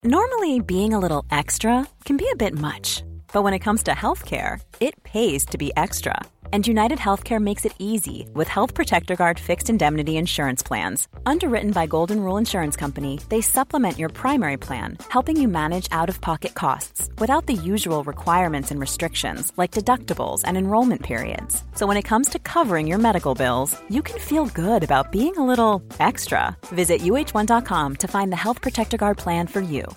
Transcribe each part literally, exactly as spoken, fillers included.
Normally, being a little extra can be a bit much. But when it comes to healthcare, it pays to be extra. And United Healthcare makes it easy with Health Protector Guard fixed indemnity insurance plans. Underwritten by Golden Rule Insurance Company, they supplement your primary plan, helping you manage out-of-pocket costs without the usual requirements and restrictions like deductibles and enrollment periods. So when it comes to covering your medical bills, you can feel good about being a little extra. Visit U H one dot com to find the Health Protector Guard plan for you.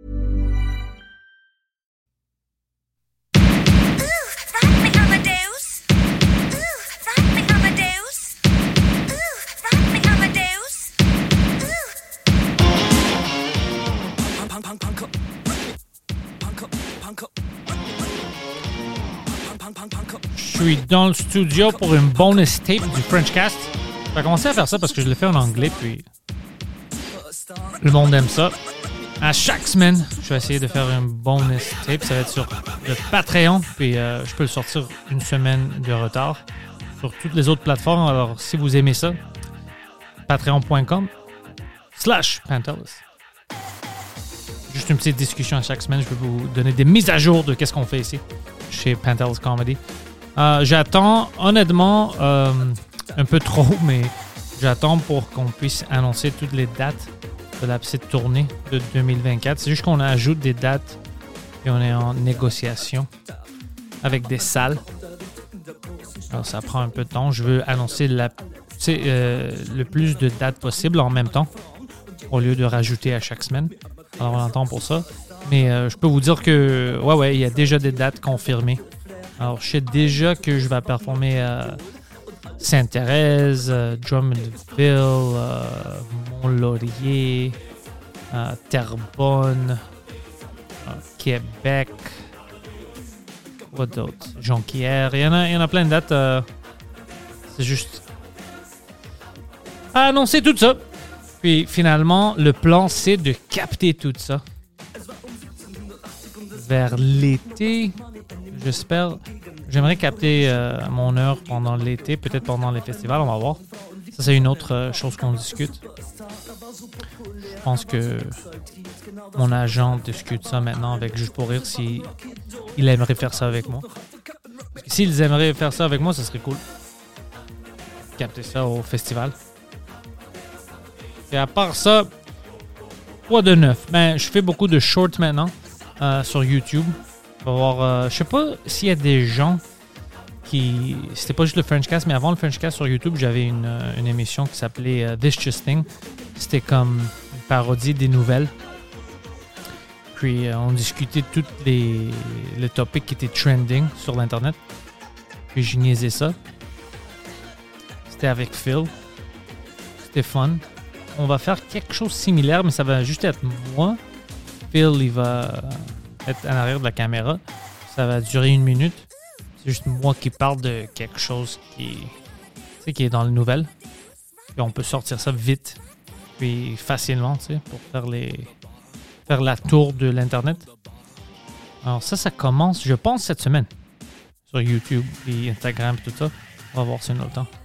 Je suis dans le studio pour une bonus tape du Frenchcast. Je vais commencer à faire ça parce que je l'ai fait en anglais, puis le monde aime ça. À chaque semaine, je vais essayer de faire une bonus tape. Ça va être sur le Patreon, puis euh, je peux le sortir une semaine de retard sur toutes les autres plateformes. Alors, si vous aimez ça, patreon.com slash Pantelis. Juste une petite discussion à chaque semaine. Je vais vous donner des mises à jour de qu'est-ce qu'on fait ici chez Pantelis Comedy. Euh, j'attends, honnêtement, euh, un peu trop, mais j'attends pour qu'on puisse annoncer toutes les dates de la petite tournée de deux mille vingt-quatre. C'est juste qu'on ajoute des dates et on est en négociation avec des salles. Alors, ça prend un peu de temps. Je veux annoncer la, euh, le plus de dates possible en même temps, au lieu de rajouter à chaque semaine. Alors, on attend pour ça. Mais euh, je peux vous dire que, ouais, ouais, il y a déjà des dates confirmées. Alors, je sais déjà que je vais performer à Sainte-Thérèse, euh, Drummondville, euh, Mont-Laurier, euh, Terrebonne, euh, Québec, quoi d'autre? Jonquière. Il y en a, il y en a plein de dates. Euh, c'est juste à annoncer tout ça. Puis finalement, le plan, c'est de capter tout ça vers l'été. J'espère. J'aimerais capter euh, mon heure pendant l'été, peut-être pendant les festivals, on va voir. Ça, c'est une autre euh, chose qu'on discute. Je pense que mon agent discute ça maintenant avec Juste pour rire s'il il aimerait faire ça avec moi. S'ils aimeraient faire ça avec moi, ça serait cool. Capter ça au festival. Et à part ça, quoi de neuf? Ben, je fais beaucoup de shorts maintenant euh, sur YouTube. On va voir, euh, je sais pas s'il y a des gens qui... C'était pas juste le Frenchcast, mais avant le Frenchcast sur YouTube, j'avais une, une émission qui s'appelait uh, This Just Thing. C'était comme une parodie des nouvelles. Puis euh, on discutait tous les, les topics qui étaient trending sur l'Internet. Puis je niaisais ça. C'était avec Phil. C'était fun. On va faire quelque chose de similaire, mais ça va juste être moi. Phil, il va être en arrière de la caméra. Ça va durer une minute. C'est juste moi qui parle de quelque chose qui, tu sais, qui est dans les nouvelles. Puis on peut sortir ça vite, puis facilement, tu sais, pour faire les faire la tour de l'Internet. Alors ça, ça commence, je pense, cette semaine. Sur YouTube et Instagram et tout ça. On va voir ça une autre temps.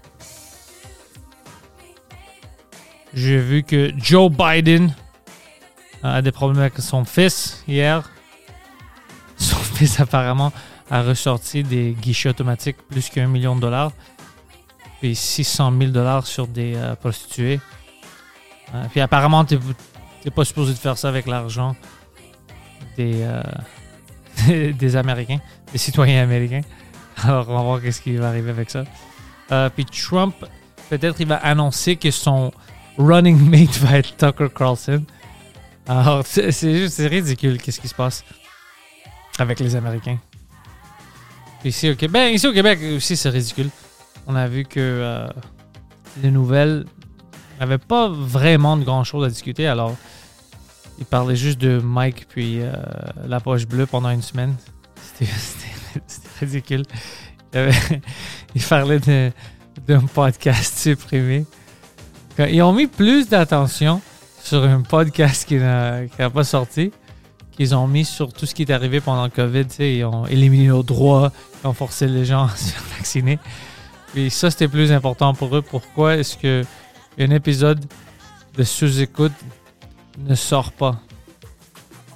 J'ai vu que Joe Biden a des problèmes avec son fils hier. Son fils, apparemment, a ressorti des guichets automatiques plus qu'un million de dollars. Puis six cent mille dollars sur des euh, prostituées. Euh, puis apparemment, tu n'es pas supposé de faire ça avec l'argent des, euh, des Américains, des citoyens américains. Alors, on va voir qu'est-ce qui va arriver avec ça. Euh, puis Trump, peut-être il va annoncer que son running mate va être Tucker Carlson. Alors, c'est, c'est juste c'est ridicule qu'est-ce qui se passe avec les Américains. Ici au Québec, ben, ici au Québec aussi, c'est ridicule. On a vu que euh, les nouvelles n'avaient pas vraiment de grand-chose à discuter. Alors, ils parlaient juste de Mike puis euh, la poche bleue pendant une semaine. C'était, c'était, c'était ridicule. Il, avait, il parlait de, d'un podcast supprimé. Ils ont mis plus d'attention sur un podcast qui n'a, qui n'a pas sorti qu'ils ont mis sur tout ce qui est arrivé pendant le COVID. Tu sais, ils ont éliminé nos droits, ils ont forcé les gens à se faire vacciner. Puis ça, c'était plus important pour eux. Pourquoi est-ce qu'un épisode de sous-écoute ne sort pas?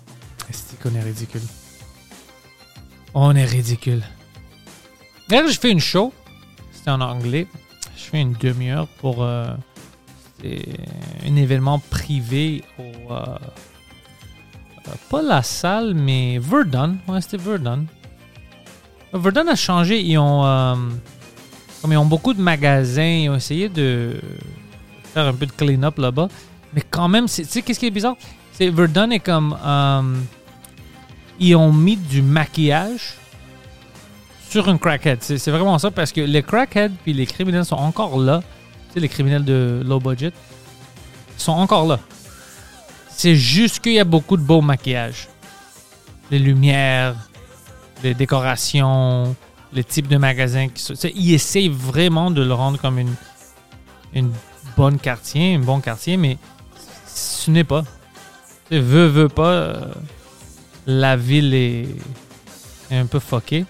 qu'on est ridicule. On est ridicule. D'ailleurs, je fais une show. C'était en anglais. Je fais une demi-heure pour euh, un événement privé au... Euh, euh, pas la salle, mais Verdun. Ouais, c'était Verdun. Verdun a changé. Ils ont... Euh, comme ils ont beaucoup de magasins, ils ont essayé de faire un peu de clean-up là-bas. Mais quand même, tu sais, qu'est-ce qui est bizarre? C'est Verdun est comme... Euh, ils ont mis du maquillage sur un crackhead. C'est, c'est vraiment ça, parce que les crackheads puis les criminels sont encore là. Tu sais, les criminels de low budget sont encore là. C'est juste qu'il y a beaucoup de beau maquillage. Les lumières, les décorations, les types de magasins. Qui sont, ils essayent vraiment de le rendre comme une, une bonne quartier, un bon quartier, mais ce n'est pas. Tu sais, veux, veux pas, euh, la ville est, est un peu fuckée.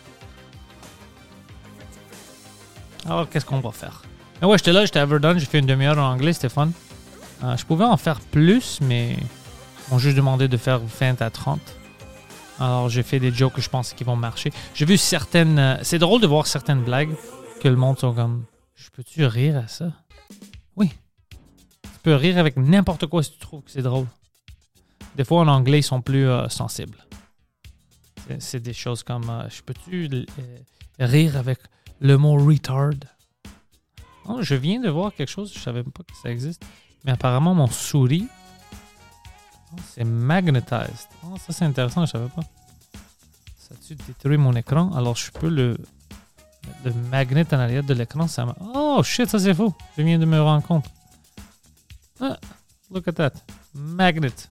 Alors, qu'est-ce qu'on va faire? Mais ouais, j'étais là, j'étais à Verdun, j'ai fait une demi-heure en anglais, c'était fun. Euh, je pouvais en faire plus, mais ils m'ont juste demandé de faire vingt à trente. Alors, j'ai fait des jokes que je pense qu'ils vont marcher. J'ai vu certaines... Euh, c'est drôle de voir certaines blagues que le monde sont comme... Je peux-tu rire à ça? Oui. Tu peux rire avec n'importe quoi si tu trouves que c'est drôle. Des fois, en anglais, ils sont plus euh, sensibles. C'est, c'est des choses comme... Euh, je peux-tu euh, rire avec... le mot retard. Oh, je viens de voir quelque chose, je savais même pas que ça existe. Mais apparemment, mon souris, oh, c'est magnetized. Oh, ça, c'est intéressant, je savais pas. Ça a-tu détruit mon écran? Alors, je peux le, le magnet en arrière de l'écran. Ça m'a... Oh, shit, ça, c'est fou. Je viens de me rendre compte. Ah, look at that. Magnet.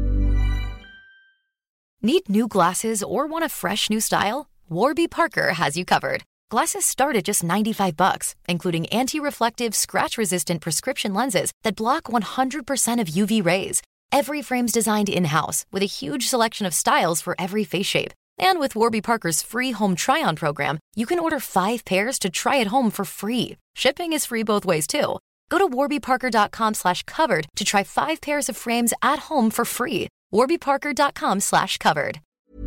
Need new glasses or want a fresh new style? Warby Parker has you covered. Glasses start at just ninety-five bucks, including anti-reflective, scratch-resistant prescription lenses that block one hundred percent of U V rays. Every frame's designed in-house with a huge selection of styles for every face shape. And with Warby Parker's free home try-on program, you can order five pairs to try at home for free. Shipping is free both ways, too. Go to warbyparker.com slash covered to try five pairs of frames at home for free. warbyparker.com slash covered.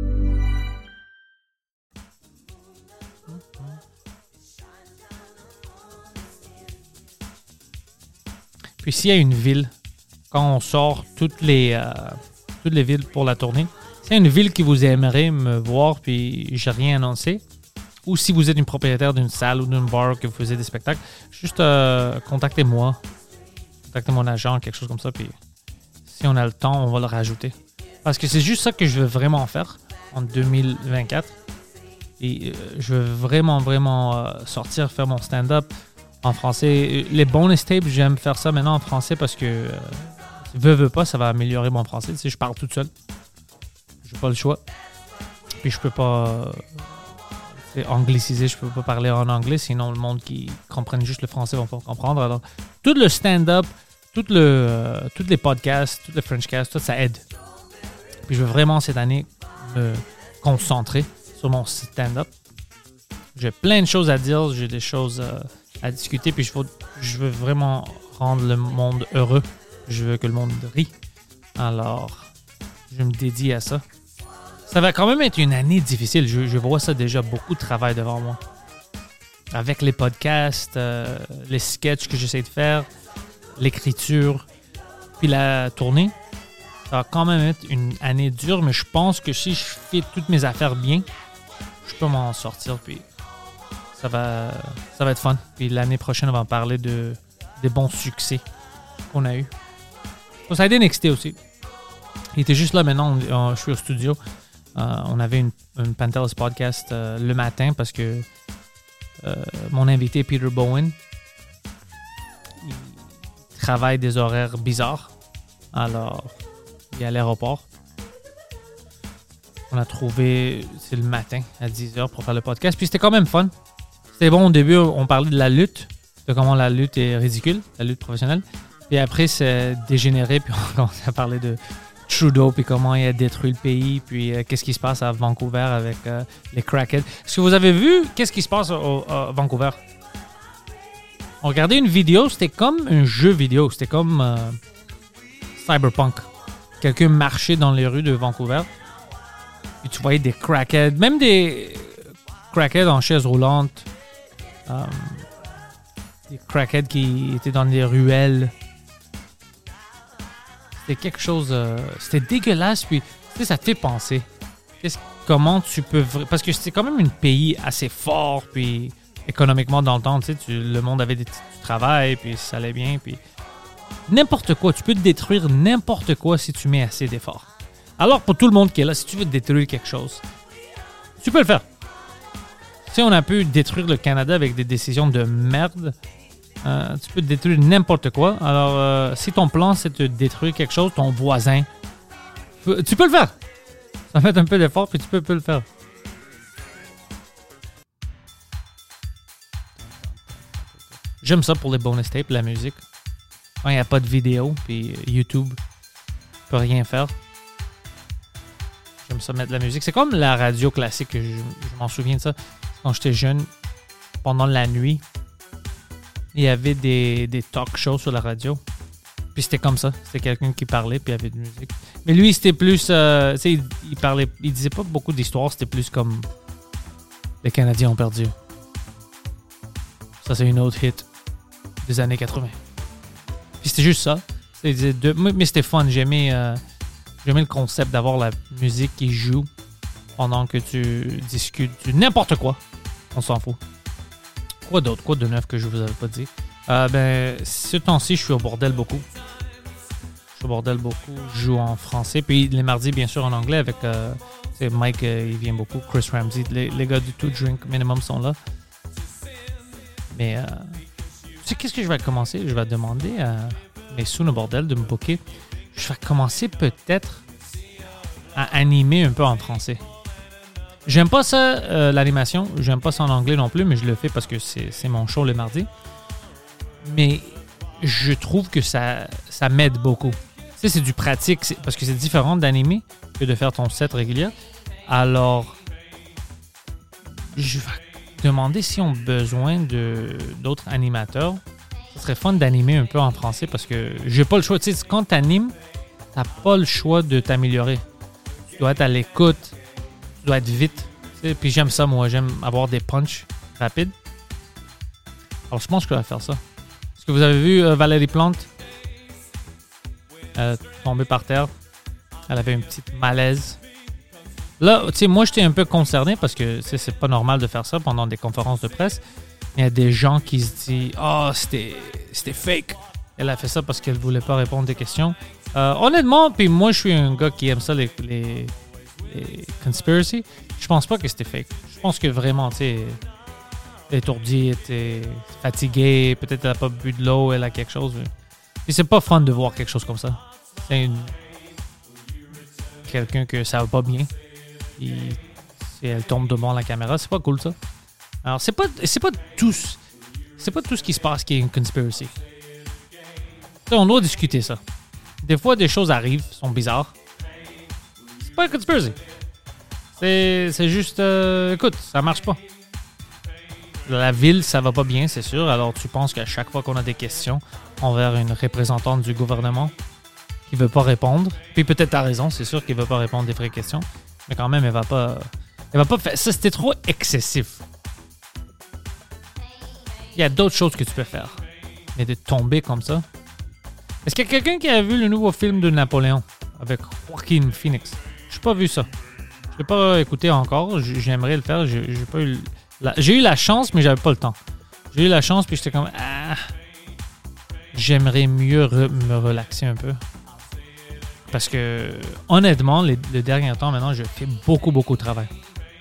Puis s'il y a une ville, quand on sort toutes les, euh, toutes les villes pour la tournée, s'il y a une ville qui vous aimerait me voir puis j'ai rien annoncé, ou si vous êtes une propriétaire d'une salle ou d'un bar que vous faisiez des spectacles, juste euh, contactez-moi, contactez mon agent, quelque chose comme ça, puis si on a le temps, on va le rajouter. Parce que c'est juste ça que je veux vraiment faire en deux mille vingt-quatre. Et euh, je veux vraiment, vraiment euh, sortir, faire mon stand-up en français. Les bonus tapes, j'aime faire ça maintenant en français parce que euh, veux, veux pas, ça va améliorer mon français. Tu sais, je parle toute seule. J'ai pas le choix. Puis je peux pas euh, angliciser, je peux pas parler en anglais, sinon le monde qui comprenne juste le français va pas comprendre. Alors, tout le stand-up, tout le, euh, tous les podcasts, tout le Frenchcast, tout ça aide. Puis je veux vraiment cette année me concentrer sur mon stand-up. J'ai plein de choses à dire, j'ai des choses euh, à discuter, puis je veux, je veux vraiment rendre le monde heureux. Je veux que le monde rie. Alors, je me dédie à ça. Ça va quand même être une année difficile. Je, je vois ça déjà, beaucoup de travail devant moi. Avec les podcasts, euh, les sketchs que j'essaie de faire, l'écriture, puis la tournée. Ça va quand même être une année dure, mais je pense que si je fais toutes mes affaires bien, je peux m'en sortir, puis ça va, ça va être fun. Puis l'année prochaine, on va en parler de, des bons succès qu'on a eu. So, ça a été N X T aussi. Il était juste là maintenant, on, on, je suis au studio. Euh, on avait une, une Pantelis podcast euh, le matin parce que euh, mon invité Peter Bowen, il travaille des horaires bizarres. Alors, il est à l'aéroport. On a trouvé, c'est le matin à dix heures pour faire le podcast. Puis c'était quand même fun. C'était bon au début, on parlait de la lutte, de comment la lutte est ridicule, la lutte professionnelle. Puis après, c'est dégénéré, puis on commence à parler de Trudeau, puis comment il a détruit le pays, puis euh, qu'est-ce qui se passe à Vancouver avec euh, les crackheads. Est-ce que vous avez vu qu'est-ce qui se passe au, à Vancouver? On regardait une vidéo, c'était comme un jeu vidéo, c'était comme euh, Cyberpunk. Quelqu'un marchait dans les rues de Vancouver, Puis tu voyais des crackheads, même des crackheads en chaise roulante. Um, des crackheads qui étaient dans des ruelles. C'était quelque chose... Euh, c'était dégueulasse, puis tu sais, ça te fait penser. Qu'est-ce, comment tu peux... Parce que c'était quand même un pays assez fort, puis économiquement dans le temps, tu sais, tu, le monde avait des, du travail, puis ça allait bien, puis... N'importe quoi, tu peux détruire n'importe quoi si tu mets assez d'efforts. Alors, pour tout le monde qui est là, si tu veux détruire quelque chose, tu peux le faire. Si on a pu détruire le Canada avec des décisions de merde, euh, tu peux détruire n'importe quoi. Alors, euh, si ton plan, c'est de détruire quelque chose, ton voisin, tu peux le faire. Ça fait un peu d'effort, puis tu peux, peux le faire. J'aime ça pour les bonus tapes, la musique. Quand il n'y a pas de vidéo, puis YouTube ne peut rien faire. J'aime ça mettre de la musique. C'est comme la radio classique, je, je m'en souviens de ça. Quand j'étais jeune, pendant la nuit, il y avait des, des talk shows sur la radio. Puis c'était comme ça. C'était quelqu'un qui parlait, puis il y avait de musique. Mais lui, c'était plus... Euh, tu sais, il, il parlait... Il disait pas beaucoup d'histoires. C'était plus comme... Les Canadiens ont perdu. Ça, c'est une autre hit des années quatre-vingts. Puis c'était juste ça. C'était de, mais c'était fun. J'aimais, euh, j'aimais le concept d'avoir la musique qui joue pendant que tu discutes de n'importe quoi. On s'en fout. Quoi d'autre? Quoi de neuf que je vous avais pas dit? Euh, ben, ce temps-ci, je suis au bordel beaucoup. Je suis au bordel beaucoup. Je joue en français. Puis les mardis, bien sûr, en anglais avec euh, Mike, euh, il vient beaucoup. Chris Ramsey. Les, les gars du Two Drink Minimum sont là. Mais... Euh, tu sais, qu'est-ce que je vais commencer? Je vais demander à mes sous le bordel de me booker. Je vais commencer peut-être à animer un peu en français. J'aime pas ça, euh, l'animation. J'aime pas ça en anglais non plus, mais je le fais parce que c'est, c'est mon show le mardi. Mais je trouve que ça, ça m'aide beaucoup. Tu sais, c'est du pratique, c'est, parce que c'est différent d'animer que de faire ton set régulier. Alors, je vais demander si on a besoin de, d'autres animateurs. Ce serait fun d'animer un peu en français parce que j'ai pas le choix. Tu sais, quand tu animes, tu n'as pas le choix de t'améliorer. Tu dois être à l'écoute. Tu dois être vite. Tu sais, puis j'aime ça, moi. J'aime avoir des punchs rapides. Alors, je pense que je vais faire ça. Est-ce que vous avez vu euh, Valérie Plante? Elle est tombée par terre. Elle avait une petite malaise. Là, tu sais, moi, j'étais un peu concerné parce que c'est pas normal de faire ça pendant des conférences de presse. Il y a des gens qui se disent « Ah, oh, c'était, c'était fake. » Elle a fait ça parce qu'elle ne voulait pas répondre des questions. Euh, honnêtement, puis moi, je suis un gars qui aime ça, les, les, les conspiracy. Je pense pas que c'était fake. Je pense que vraiment, tu sais, elle est étourdie, elle était fatiguée, peut-être elle n'a pas bu de l'eau, elle a quelque chose. Puis c'est pas fun de voir quelque chose comme ça. C'est une... quelqu'un que ça va pas bien. Et si elle tombe devant la caméra, c'est pas cool ça. Alors c'est pas c'est pas tout c'est pas tout ce qui se passe qui est une conspiracy. On doit discuter ça. Des fois des choses arrivent, sont bizarres. C'est pas une conspiracy. C'est c'est juste euh, écoute, ça marche pas. La ville, ça va pas bien, c'est sûr. Alors tu penses qu'à chaque fois qu'on a des questions envers une représentante du gouvernement qui veut pas répondre, puis peut-être t'as raison, c'est sûr qu'il veut pas répondre des vraies questions. Mais quand même, elle va pas... Elle va pas faire... Ça, c'était trop excessif. Il y a d'autres choses que tu peux faire. Mais de tomber comme ça... Est-ce qu'il y a quelqu'un qui a vu le nouveau film de Napoléon avec Joaquin Phoenix? Je n'ai pas vu ça. Je l'ai pas écouté encore. J'aimerais le faire. J'ai, j'ai, pas eu la... j'ai eu la chance, mais j'avais pas le temps. J'ai eu la chance, puis j'étais comme... Ah, j'aimerais mieux re... me relaxer un peu. Parce que, honnêtement, les, le dernier temps, maintenant, je fais beaucoup, beaucoup de travail.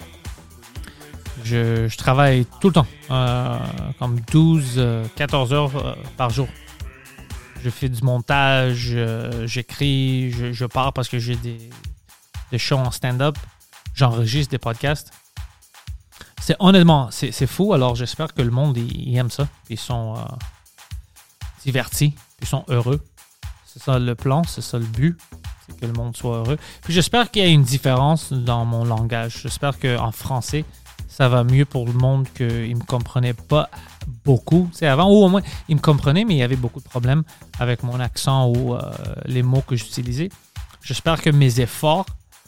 Je, je travaille tout le temps. Euh, comme douze, quatorze heures euh, par jour. Je fais du montage, euh, j'écris, je, je pars parce que j'ai des, des shows en stand-up. J'enregistre des podcasts. C'est honnêtement, c'est, c'est fou. Alors, j'espère que le monde, il, il aime ça. Ils sont euh, divertis. Ils sont heureux. C'est ça le plan, c'est ça le but. C'est que le monde soit heureux. Puis j'espère qu'il y a une différence dans mon langage. J'espère qu'en français, ça va mieux pour le monde qu'il ne me comprenait pas beaucoup. Tu sais, avant, ou au moins, il me comprenait, mais il y avait beaucoup de problèmes avec mon accent ou euh, les mots que j'utilisais. J'espère que mes efforts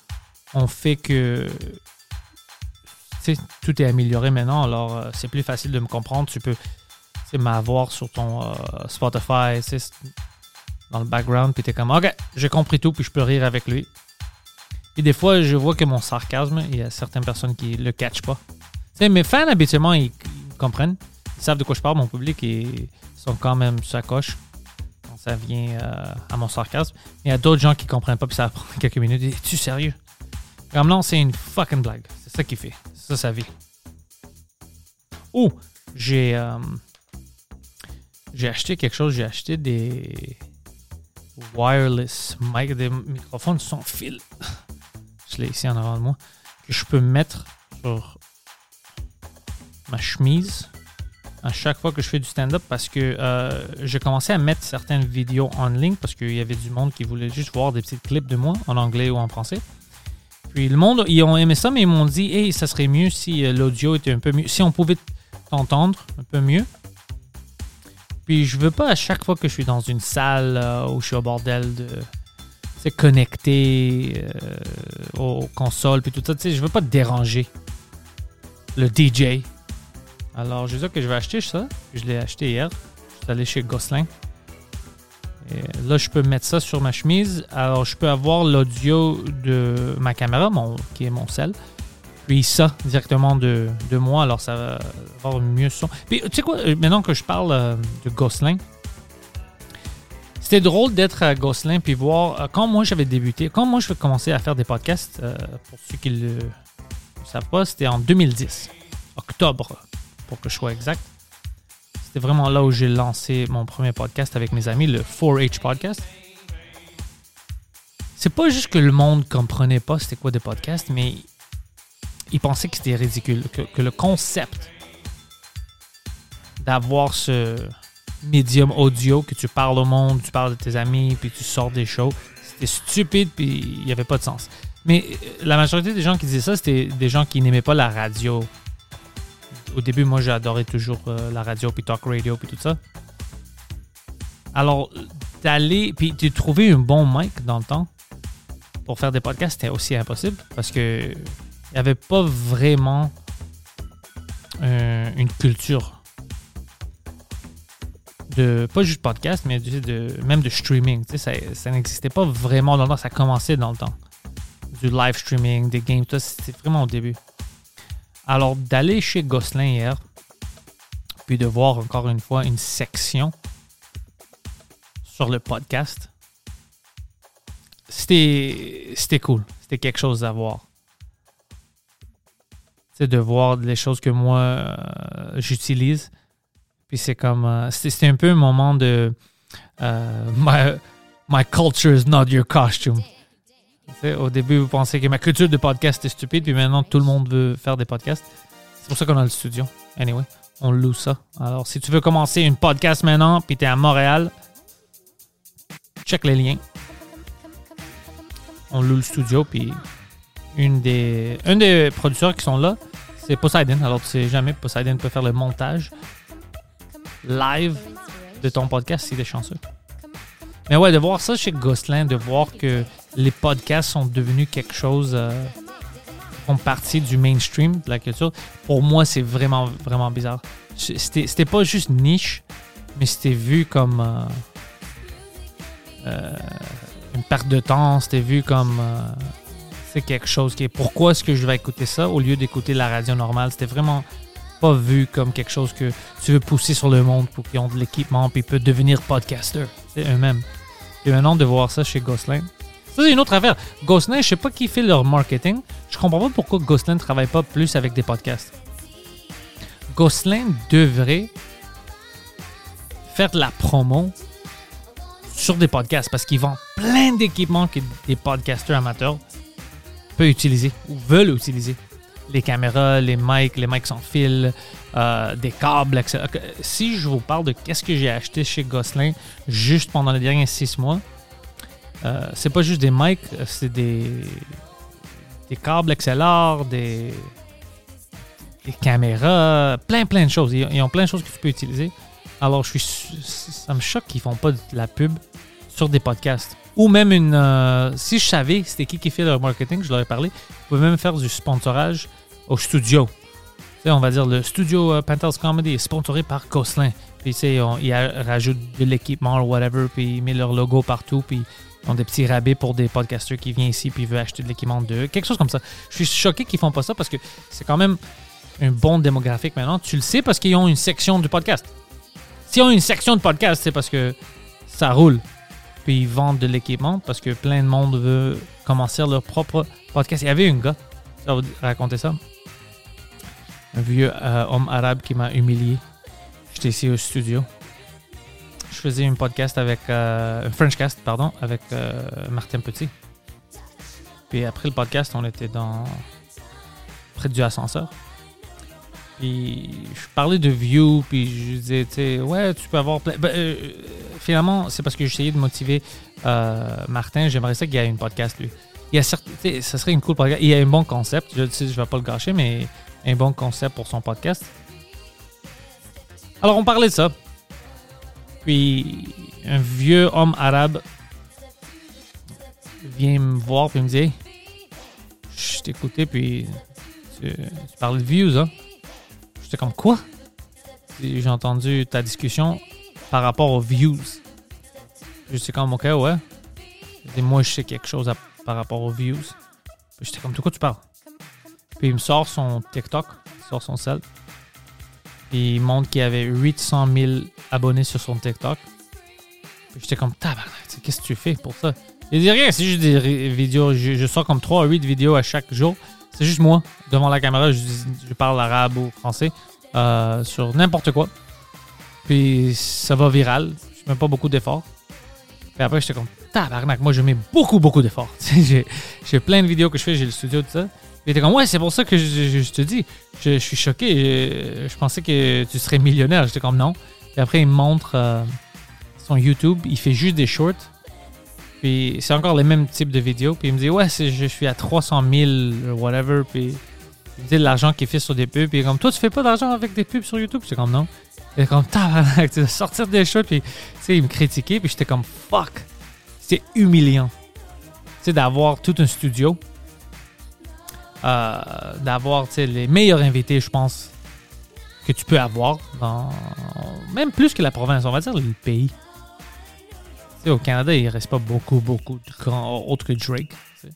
ont fait que tout est amélioré maintenant. Alors, euh, c'est plus facile de me comprendre. Tu peux m'avoir sur ton euh, Spotify dans le background. Puis tu es comme, OK, j'ai compris tout. Puis je peux rire avec lui. Et des fois, je vois que mon sarcasme, il y a certaines personnes qui le catchent pas. T'sais, mes fans, habituellement, ils, ils comprennent. Ils savent de quoi je parle. Mon public, ils sont quand même sur la coche quand ça vient euh, à mon sarcasme. Il y a d'autres gens qui comprennent pas. Puis ça prend quelques minutes. Es-tu sérieux? Comme non, c'est une fucking blague. C'est ça qu'il fait. C'est ça sa vie. Oh, j'ai euh, j'ai acheté quelque chose. J'ai acheté des wireless mic, des microphones sans fil. Je l'ai ici en avant de moi. Que je peux mettre sur ma chemise à chaque fois que je fais du stand-up parce que euh, j'ai commencé à mettre certaines vidéos en ligne parce qu'il y avait du monde qui voulait juste voir des petits clips de moi en anglais ou en français. Puis le monde, ils ont aimé ça, mais ils m'ont dit « Hey, ça serait mieux si euh, l'audio était un peu mieux, si on pouvait t'entendre un peu mieux. » Puis je veux pas à chaque fois que je suis dans une salle euh, où je suis au bordel de se connecter euh, aux consoles puis tout ça. Tu sais, je veux pas te déranger le D J. Alors, je sais que je vais acheter ça. Je l'ai acheté hier. Je suis allé chez Gosselin. Et là, je peux mettre ça sur ma chemise. Alors, je peux avoir l'audio de ma caméra, mon, qui est mon cell. Puis ça, directement de, de moi. Alors, ça va avoir mieux son. Puis, tu sais quoi, maintenant que je parle euh, de Gosselin, c'était drôle d'être à Gosselin puis voir, euh, quand moi j'avais débuté, quand moi je commençais à faire des podcasts, euh, pour ceux qui ne le savent pas, c'était en deux mille dix, octobre, pour que je sois exact. C'était vraiment là où j'ai lancé mon premier podcast avec mes amis, le four H Podcast. C'est pas juste que le monde comprenait pas c'était quoi des podcasts, mais ils pensaient que c'était ridicule, que, que le concept d'avoir ce médium audio, que tu parles au monde, tu parles de tes amis, puis tu sors des shows, c'était stupide, puis il n'y avait pas de sens. Mais la majorité des gens qui disaient ça, c'était des gens qui n'aimaient pas la radio. Au début, moi, j'ai adoré toujours euh, la radio, puis talk radio, puis tout ça. Alors, d'aller, puis de trouver un bon mic dans le temps pour faire des podcasts, c'était aussi impossible, parce que il n'y avait pas vraiment euh, une culture de, pas juste podcast, mais de, de, même de streaming. Tu sais, ça, ça n'existait pas vraiment dans le temps, ça commençait dans le temps. Du live streaming, des games, tout ça, c'était vraiment au début. Alors, d'aller chez Gosselin hier, puis de voir encore une fois une section sur le podcast, c'était, c'était cool. C'était quelque chose à voir. C'est de voir les choses que moi, euh, j'utilise. Puis c'est comme... Euh, c'était, c'était un peu un moment de... Euh, my, my culture is not your costume. T'sais, au début, vous pensez que ma culture de podcast est stupide, puis maintenant, tout le monde veut faire des podcasts. C'est pour ça qu'on a le studio. Anyway, on loue ça. Alors, si tu veux commencer une podcast maintenant, puis tu es à Montréal, check les liens. On loue le studio, puis une des, un des producteurs qui sont là, c'est Poseidon. Alors, tu sais jamais, Poseidon peut faire le montage live de ton podcast si tu es chanceux. Mais ouais, de voir ça chez Gosselin, de voir que les podcasts sont devenus quelque chose, euh, font partie du mainstream de la culture, pour moi, c'est vraiment, vraiment bizarre. C'était, c'était pas juste niche, mais c'était vu comme euh, euh, une perte de temps, c'était vu comme euh, c'est quelque chose qui est pourquoi est-ce que je vais écouter ça au lieu d'écouter la radio normale. C'était vraiment pas vu comme quelque chose que tu veux pousser sur le monde pour qu'ils ont de l'équipement puis ils peuvent devenir podcaster, c'est eux-mêmes. Et maintenant, de voir ça chez Gosselin. Ça, c'est une autre affaire. Gosselin, je sais pas qui fait leur marketing. Je comprends pas pourquoi Gosselin ne travaille pas plus avec des podcasts. Gosselin devrait faire de la promo sur des podcasts parce qu'ils vendent plein d'équipements que des podcasters amateurs peuvent utiliser ou veulent utiliser. Les caméras, les mics, les mics sans fil, euh, des câbles, et cetera. Si je vous parle de qu'est-ce que j'ai acheté chez Gosselin juste pendant les derniers six mois, euh, c'est pas juste des mics, c'est des, des câbles X L R, des, des caméras, plein plein de choses. Ils, ils ont plein de choses que tu peux utiliser. Alors, je suis, ça me choque qu'ils font pas de la pub sur des podcasts. Ou même une... Euh, si je savais c'était qui qui fait le marketing, je leur ai parlé, vous pouvez même faire du sponsorage au studio. Tu sais, on va dire le studio euh, Penthouse Comedy est sponsoré par Gosselin. Puis tu sais, on, ils rajoutent de l'équipement ou whatever, puis ils mettent leur logo partout, puis ils ont des petits rabais pour des podcasters qui viennent ici puis veulent acheter de l'équipement d'eux. Quelque chose comme ça. Je suis choqué qu'ils font pas ça parce que c'est quand même un bon démographique maintenant. Tu le sais parce qu'ils ont une section du podcast. S'ils ont une section de podcast, c'est parce que ça roule. Puis ils vendent de l'équipement parce que plein de monde veut commencer leur propre podcast. Il y avait un gars, ça va raconter ça, un vieux euh, homme arabe qui m'a humilié. J'étais ici au studio. Je faisais un podcast avec... Euh, un Frenchcast, pardon, avec euh, Martin Petit. Puis après le podcast, on était dans... près du ascenseur. Puis je parlais de view, puis je disais, tu sais, ouais, tu peux avoir plein... Ben, euh, finalement, c'est parce que j'essayais de motiver euh, Martin. J'aimerais ça qu'il y ait une podcast, lui. Il y a certes, ça serait une cool podcast. Il y a un bon concept. Je sais, je vais pas le gâcher, mais un bon concept pour son podcast. Alors, on parlait de ça. Puis, un vieux homme arabe vient me voir et me dit, hey, je t'écoutais, puis tu, tu parlais de views, hein? J'étais comme, quoi? J'ai entendu ta discussion par rapport aux views. J'étais comme, ok, ouais. Et moi, je sais quelque chose à, par rapport aux views. J'étais comme, de quoi tu parles? Puis il me sort son TikTok, il sort son cell. Puis il montre qu'il y avait huit cent mille abonnés sur son TikTok. Puis j'étais comme, tabarnak, qu'est-ce que tu fais pour ça? Il dit rien, c'est juste des ré- vidéos. Je, je sors comme trois à huit vidéos à chaque jour. C'est juste moi, devant la caméra, je, je parle arabe ou français euh, sur n'importe quoi. Puis ça va viral. Je mets pas beaucoup d'efforts. Puis après, j'étais comme, tabarnak, moi je mets beaucoup, beaucoup d'efforts. j'ai, j'ai plein de vidéos que je fais, j'ai le studio, tout ça. Puis il était comme, ouais, c'est pour ça que je, je, je te dis. Je, je suis choqué. Je, je pensais que tu serais millionnaire. J'étais comme, non. Puis après, il me montre euh, son YouTube. Il fait juste des shorts. Puis c'est encore les mêmes types de vidéos. Puis il me dit, ouais, c'est, je suis à trois cent mille, whatever. Puis il me dit l'argent qu'il fait sur des pubs. Puis il est comme, toi, tu fais pas d'argent avec des pubs sur YouTube? J'étais comme, non. Il est comme, tabarnak, tu vas sortir des shorts. Puis tu sais, il me critiquait. Puis j'étais comme, fuck. C'est humiliant. Tu sais, d'avoir tout un studio. Euh, d'avoir les meilleurs invités, je pense, que tu peux avoir, dans, même plus que la province, on va dire le pays. T'sais, au Canada, il ne reste pas beaucoup, beaucoup de grands autres que Drake. T'sais.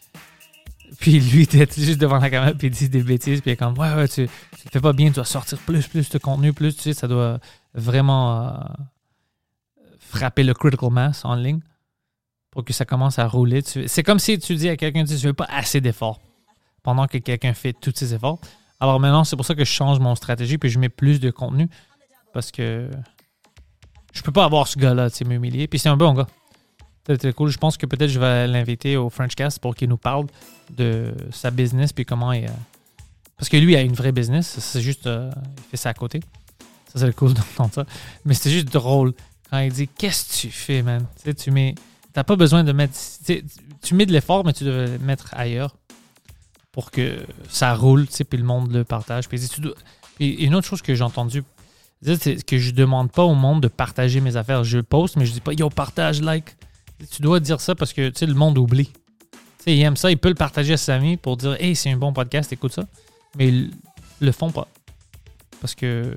Puis lui, il était juste devant la caméra, puis il dit des bêtises, puis il est comme, ouais, ouais, tu ne fais pas bien, tu dois sortir plus, plus de contenu, plus, tu sais, ça doit vraiment euh, frapper le critical mass en ligne pour que ça commence à rouler. Tu, c'est comme si tu dis à quelqu'un, tu ne fais pas assez d'efforts pendant que quelqu'un fait tous ses efforts. Alors maintenant, c'est pour ça que je change mon stratégie puis je mets plus de contenu parce que je peux pas avoir ce gars-là, tu sais, m'humilier. Puis c'est un bon gars. C'était cool. Je pense que peut-être je vais l'inviter au Frenchcast pour qu'il nous parle de sa business puis comment il... Euh... Parce que lui, il a une vraie business. C'est juste... Euh, il fait ça à côté. Ça, c'est cool d'entendre ça. Mais c'est juste drôle quand il dit « Qu'est-ce que tu fais, man? » Tu sais, tu mets... T'as pas besoin de mettre... Tu mets de l'effort, mais tu devrais le mettre ailleurs pour que ça roule, tu sais, puis le monde le partage. Puis, tu dois... puis une autre chose que j'ai entendu, c'est que je demande pas au monde de partager mes affaires. Je poste, mais je dis pas « Yo, partage, like ». Tu dois dire ça parce que, tu sais, le monde oublie. Tu sais, il aime ça, il peut le partager à ses amis pour dire « Hey, c'est un bon podcast, écoute ça ». Mais ils le font pas. Parce que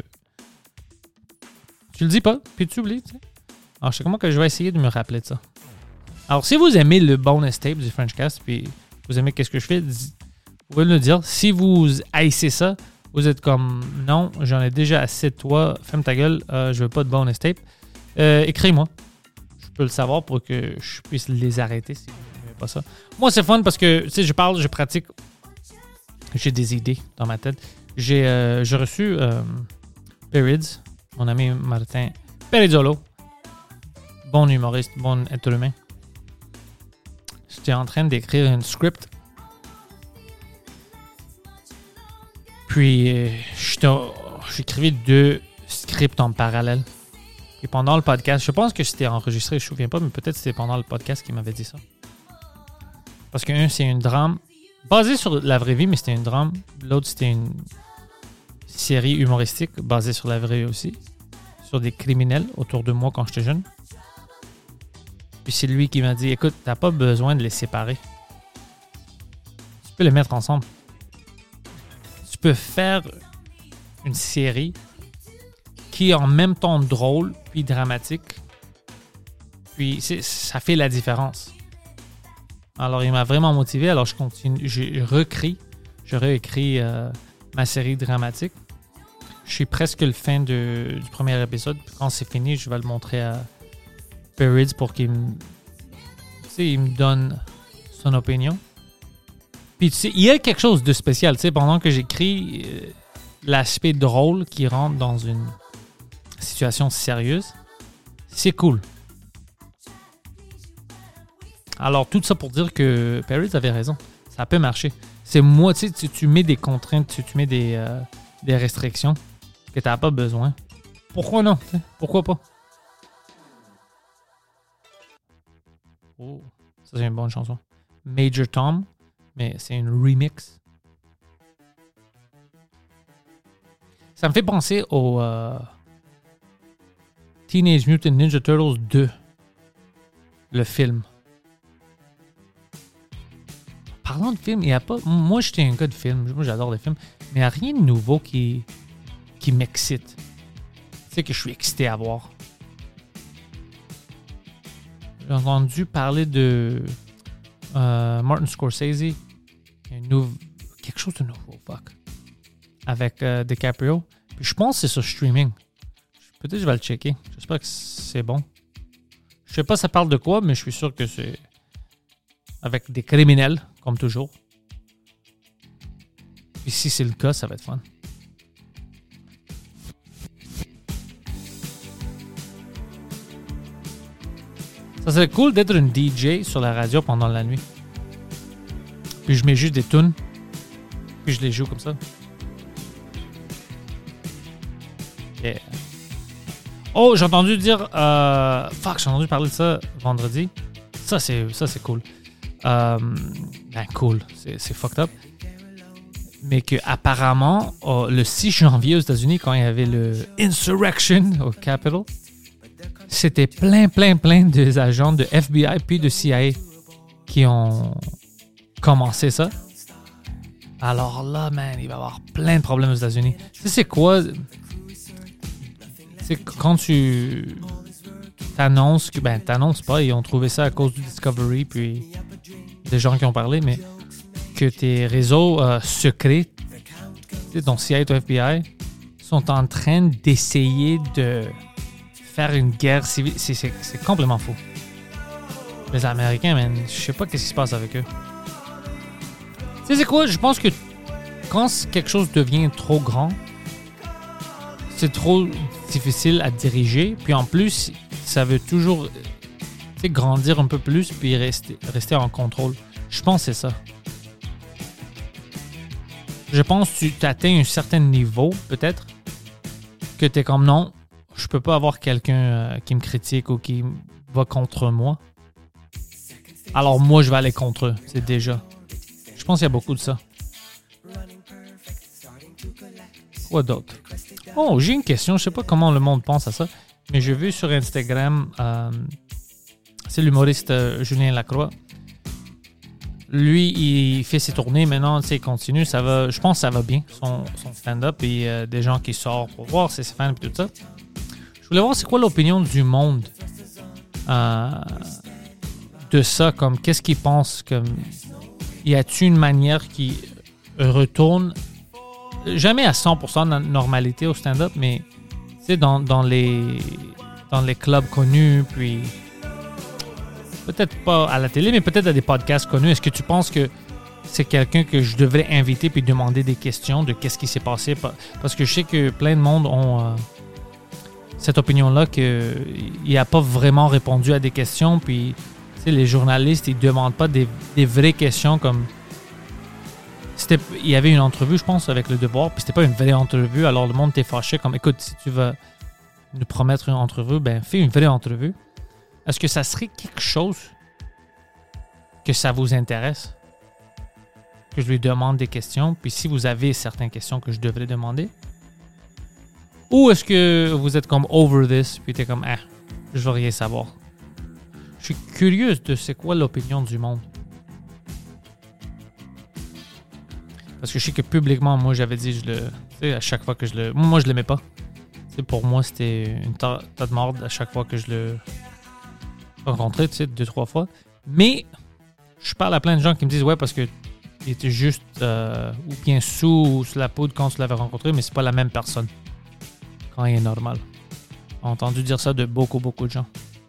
tu le dis pas, puis tu oublies, tu sais. Alors, je sais comment que je vais essayer de me rappeler de ça. Alors, si vous aimez le bonus tape du Frenchcast, puis vous aimez qu'est-ce que je fais, dis, vous pouvez le dire. Si vous haïssez ça, vous êtes comme « Non, j'en ai déjà assez de toi, ferme ta gueule, euh, je veux pas de bonus tape. Euh, » Écris-moi. Je peux le savoir pour que je puisse les arrêter si vous n'aimez pas ça. Moi, c'est fun parce que, tu sais, je parle, je pratique, j'ai des idées dans ma tête. J'ai, euh, j'ai reçu euh, Perids, mon ami Martin Perizzolo, bon humoriste, bon être humain. J'étais en train d'écrire un script. Puis, euh, j'écrivais deux scripts en parallèle. Et pendant le podcast, je pense que c'était enregistré, je ne me souviens pas, mais peut-être c'était pendant le podcast qu'il m'avait dit ça. Parce qu'un, c'est un drame basé sur la vraie vie, mais c'était un drame. L'autre, c'était une série humoristique basée sur la vraie vie aussi. Sur des criminels autour de moi quand j'étais jeune. Puis Puis c'est lui qui m'a dit, écoute, t'as pas besoin de les séparer. Tu peux les mettre ensemble. Tu peux faire une série qui est en même temps drôle puis dramatique. Puis c'est, ça fait la différence. Alors il m'a vraiment motivé. Alors je continue, j'ai recris, je réécris euh, ma série dramatique. Je suis presque le fin de, du premier épisode. Quand c'est fini, je vais le montrer à Perrids pour qu'il me, tu sais, il me donne son opinion. Puis tu sais, il y a quelque chose de spécial. Tu sais, pendant que j'écris, euh, l'aspect drôle qui rentre dans une situation sérieuse, c'est cool. Alors, tout ça pour dire que Perrids avait raison. Ça peut marcher. C'est moi, tu sais, tu, tu mets des contraintes, tu, tu mets des, euh, des restrictions que tu n'as pas besoin. Pourquoi non? T'sais? Pourquoi pas? Oh, ça c'est une bonne chanson. Major Tom, mais c'est une remix. Ça me fait penser au euh, Teenage Mutant Ninja Turtles deux, le film. Parlant de film, il y a pas. Moi, j'étais un gars de film. Moi, j'adore les films. Mais il n'y a rien de nouveau qui, qui m'excite. Tu sais, que je suis excité à voir. J'ai entendu parler de euh, Martin Scorsese. Un nouveau, quelque chose de nouveau, fuck. Avec euh, DiCaprio. Puis je pense que c'est sur streaming. Peut-être que je vais le checker. J'espère que c'est bon. Je sais pas ça parle de quoi, mais je suis sûr que c'est avec des criminels, comme toujours. Puis si c'est le cas, ça va être fun. Ça serait cool d'être une D J sur la radio pendant la nuit. Puis je mets juste des tunes. Puis je les joue comme ça. Yeah. Oh, j'ai entendu dire... Euh, fuck, j'ai entendu parler de ça vendredi. Ça, c'est, ça, c'est cool. Euh, ben cool, c'est, c'est fucked up. Mais que apparemment, oh, le six janvier aux États-Unis, quand il y avait le Insurrection au Capitol, c'était plein, plein, plein des agents de F B I puis de C I A qui ont commencé ça. Alors là, man, il va y avoir plein de problèmes aux États-Unis. Tu sais, c'est quoi? C'est quand tu t'annonces que, ben, t'annonces pas, ils ont trouvé ça à cause du Discovery, puis des gens qui ont parlé, mais que tes réseaux euh, secrets, dont C I A et F B I, sont en train d'essayer de faire une guerre civile. C'est, c'est, c'est complètement fou. Les Américains, man, je sais pas qu'est-ce qui se passe avec eux. Tu sais, c'est quoi? Je pense que quand quelque chose devient trop grand, c'est trop difficile à diriger. Puis en plus, ça veut toujours tu sais, grandir un peu plus puis rester, rester en contrôle. Je pense que c'est ça. Je pense que tu t'atteins un certain niveau, peut-être, que tu es comme non, je peux pas avoir quelqu'un euh, qui me critique ou qui va contre moi. Alors moi, je vais aller contre eux. C'est déjà. Je pense qu'il y a beaucoup de ça. Quoi d'autre? Oh, j'ai une question. Je sais pas comment le monde pense à ça, mais j'ai vu sur Instagram, euh, c'est l'humoriste euh, Julien Lacroix. Lui, il fait ses tournées maintenant, tu sais, il continue. Ça va, je pense que ça va bien, son, son stand-up et euh, des gens qui sortent pour voir ses fans et tout ça. Je voulais voir c'est quoi l'opinion du monde euh, de ça, comme qu'est-ce qu'ils pensent, comme y a-t-il une manière qui retourne jamais à cent pour cent de normalité au stand-up, mais tu sais, dans, dans les dans les clubs connus, puis peut-être pas à la télé, mais peut-être à des podcasts connus. Est-ce que tu penses que c'est quelqu'un que je devrais inviter puis demander des questions de qu'est-ce qui s'est passé? Parce que je sais que plein de monde ont euh, cette opinion-là qu'il n'a pas vraiment répondu à des questions, puis tu sais, les journalistes, ils demandent pas des, des vraies questions comme... C'était, il y avait une entrevue, je pense, avec Le Devoir, puis c'était pas une vraie entrevue, alors le monde était fâché comme, écoute, si tu veux nous promettre une entrevue, ben fais une vraie entrevue. Est-ce que ça serait quelque chose que ça vous intéresse? Que je lui demande des questions, puis si vous avez certaines questions que je devrais demander? Ou est-ce que vous êtes comme over this, puis t'es comme, ah, je veux rien savoir? Je suis curieuse de c'est quoi l'opinion du monde. Parce que je sais que publiquement, moi, j'avais dit, je le, tu sais, à chaque fois que je le... Moi, je l'aimais pas. Tu sais, pour moi, c'était une tas de marde à chaque fois que je le rencontrais, tu sais, deux, trois fois. Mais je parle à plein de gens qui me disent, ouais, parce que il était juste euh, ou bien sous ou sous la poudre quand tu l'avais rencontré, mais c'est pas la même personne quand il est normal. J'ai entendu dire ça de beaucoup, beaucoup de gens.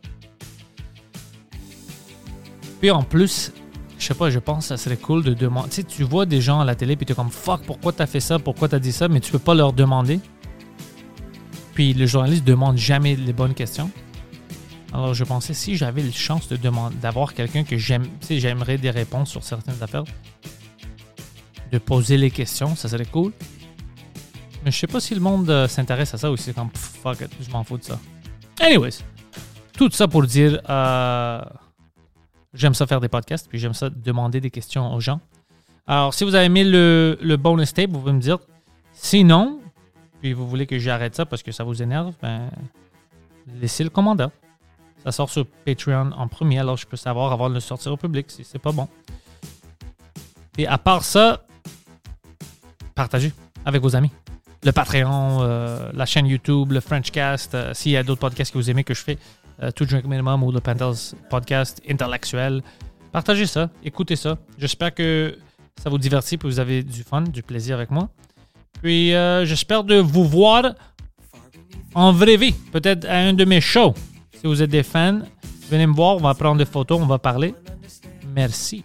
Puis en plus, je sais pas, je pense que ça serait cool de demander. Tu sais, tu vois des gens à la télé puis t'es comme fuck, pourquoi t'as fait ça, pourquoi t'as dit ça, mais tu peux pas leur demander. Puis le journaliste demande jamais les bonnes questions. Alors je pensais si j'avais la chance de demander, d'avoir quelqu'un que j'aime, tu sais, j'aimerais des réponses sur certaines affaires, de poser les questions, ça serait cool. Mais je sais pas si le monde euh, s'intéresse à ça ou si c'est comme pff, fuck it, je m'en fous de ça. Anyways, tout ça pour dire, euh, j'aime ça faire des podcasts, puis j'aime ça demander des questions aux gens. Alors, si vous avez aimé le, le bonus tape, vous pouvez me dire. Sinon, puis vous voulez que j'arrête ça parce que ça vous énerve, ben, laissez le commentaire. Ça sort sur Patreon en premier, alors je peux savoir avant de le sortir au public si c'est pas bon. Et à part ça, partagez avec vos amis. Le Patreon, euh, la chaîne YouTube, le Frenchcast, euh, s'il y a d'autres podcasts que vous aimez que je fais, euh, To Drink Minimum ou le Panthers Podcast intellectuel, partagez ça, écoutez ça. J'espère que ça vous divertit et que vous avez du fun, du plaisir avec moi. Puis euh, j'espère de vous voir en vraie vie, peut-être à un de mes shows. Si vous êtes des fans, venez me voir, on va prendre des photos, on va parler. Merci.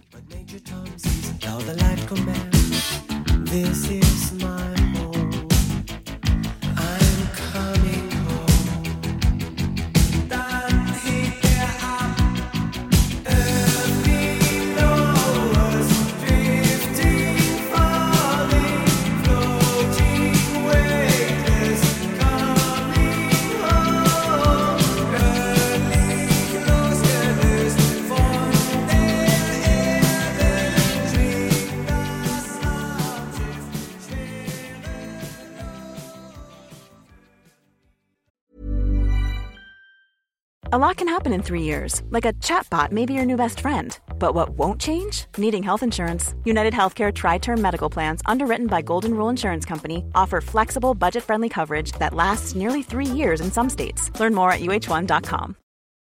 A lot can happen in three years, like a chatbot may be your new best friend. But what won't change? Needing health insurance. United Healthcare Tri-Term Medical Plans, underwritten by Golden Rule Insurance Company, offer flexible, budget-friendly coverage that lasts nearly three years in some states. Learn more at U H one dot com.